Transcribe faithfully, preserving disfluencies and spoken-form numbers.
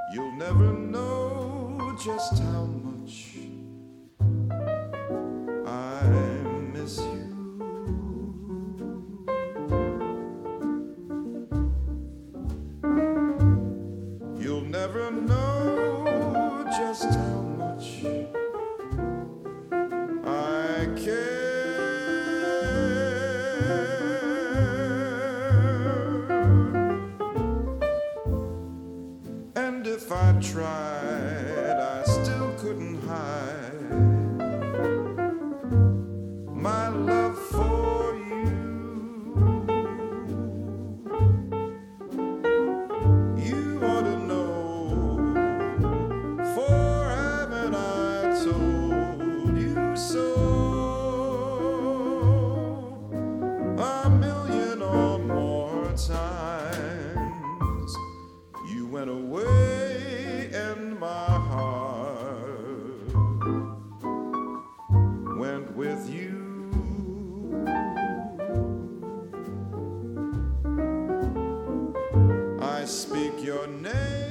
You'll never know just how much I miss you. You'll never know just how much I care. And if I tried, I still couldn't hide my love for you. You ought to know, for haven't I told you so a million or more times? You went away and my heart went with you. I speak your name